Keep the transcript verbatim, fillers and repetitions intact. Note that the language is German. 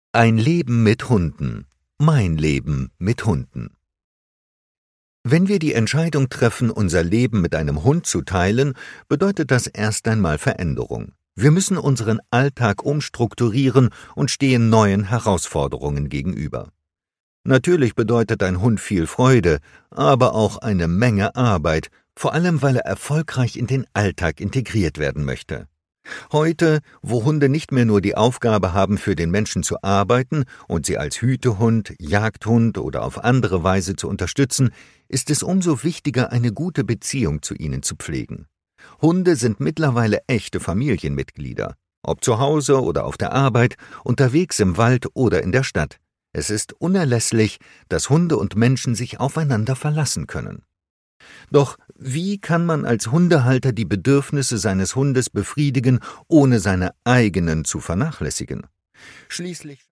Ein Leben mit Hunden. Mein Leben mit Hunden. Wenn wir die Entscheidung treffen, unser Leben mit einem Hund zu teilen, bedeutet das erst einmal Veränderung. Wir müssen unseren Alltag umstrukturieren und stehen neuen Herausforderungen gegenüber. Natürlich bedeutet ein Hund viel Freude, aber auch eine Menge Arbeit, vor allem weil er erfolgreich in den Alltag integriert werden möchte. Heute, wo Hunde nicht mehr nur die Aufgabe haben, für den Menschen zu arbeiten und sie als Hütehund, Jagdhund oder auf andere Weise zu unterstützen, ist es umso wichtiger, eine gute Beziehung zu ihnen zu pflegen. Hunde sind mittlerweile echte Familienmitglieder, ob zu Hause oder auf der Arbeit, unterwegs im Wald oder in der Stadt. Es ist unerlässlich, dass Hunde und Menschen sich aufeinander verlassen können. Doch wie kann man als Hundehalter die Bedürfnisse seines Hundes befriedigen, ohne seine eigenen zu vernachlässigen? Schließlich